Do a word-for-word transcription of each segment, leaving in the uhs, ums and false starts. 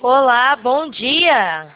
Olá, bom dia.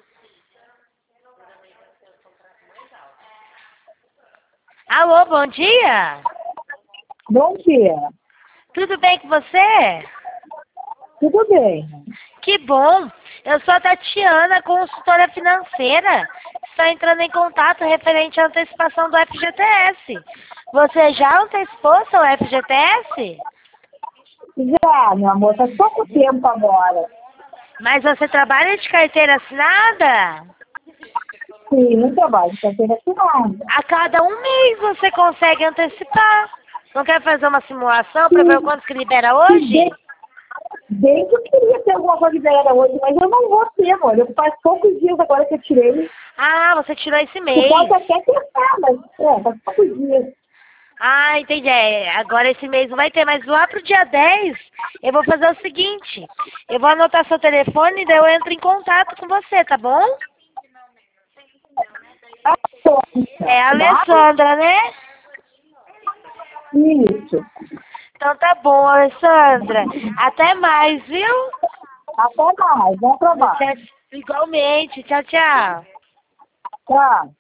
Alô, bom dia. Bom dia. Tudo bem com você? Tudo bem? Que bom. Eu sou a Tatiana, consultora financeira. Estou entrando em contato referente à antecipação do F G T S. Você já antecipou seu F G T S? Já, meu amor, faz pouco tempo agora. Mas você trabalha de carteira assinada? Sim, não trabalho de carteira assinada. A cada um mês você consegue antecipar. Não quer fazer uma simulação para ver o Sim, quanto que libera se hoje? bem, bem que eu queria ter alguma coisa liberada hoje, mas eu não vou ter, amor. Eu faz poucos dias agora que eu tirei. Ah, você tirou esse Tu mês. pode até testar, mas é, faz poucos dias. Ah, entendi. É, agora esse mês não vai ter, mas lá pro dia dez eu vou fazer o seguinte. Eu vou anotar seu telefone e daí eu entro em contato com você, tá bom? Tá pronta, É a tá? Alessandra, né? Isso. Então tá bom, Alessandra. Até mais, viu? Até mais. Bom Tchau- trabalho. Igualmente. Tchau, tchau. Tchau.